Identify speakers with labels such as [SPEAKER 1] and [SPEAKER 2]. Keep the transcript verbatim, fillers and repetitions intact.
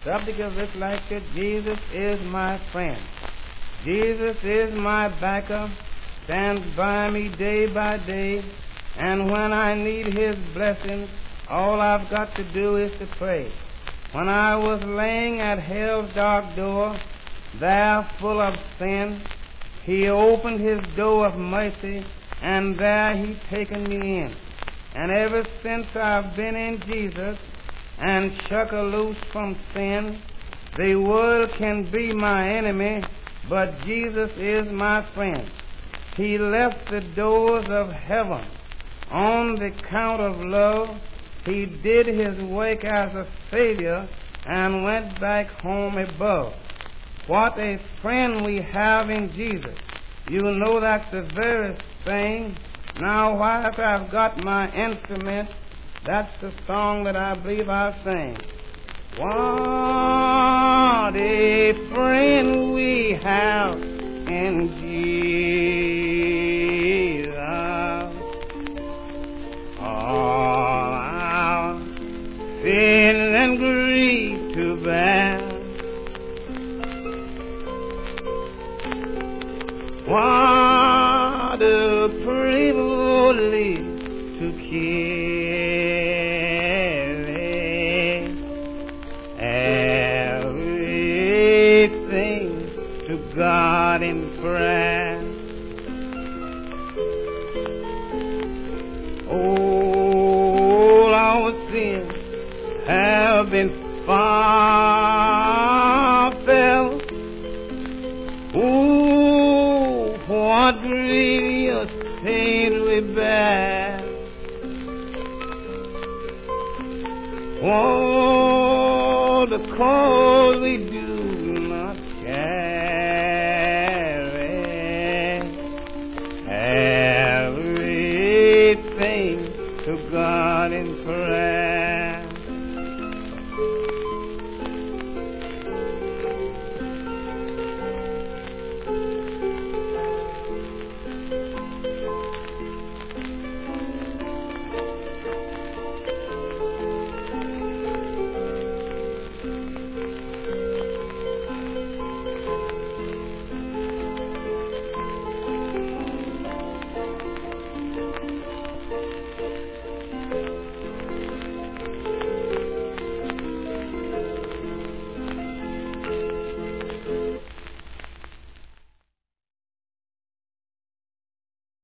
[SPEAKER 1] subject of this lecture, Jesus is my friend. Jesus is my backer, stands by me day by day, and when I need His blessing, all I've got to do is to pray. When I was laying at hell's dark door, there full of sin, He opened His door of mercy, and there He taken me in. And ever since I've been in Jesus and shook loose from sin, the world can be my enemy, but Jesus is my friend. He left the doors of heaven on the count of love. He did His work as a Savior and went back home above. What a friend we have in Jesus. You know that's the very thing. Now, whilst I've got my instrument, that's the song that I believe I'll sing. What a friend we have in Jesus. All our sin and grief to bear. What a privilege to carry everything to God in prayer. All our sins have been far felt. Ooh, what grievous pain we bear. Oh, the cause we do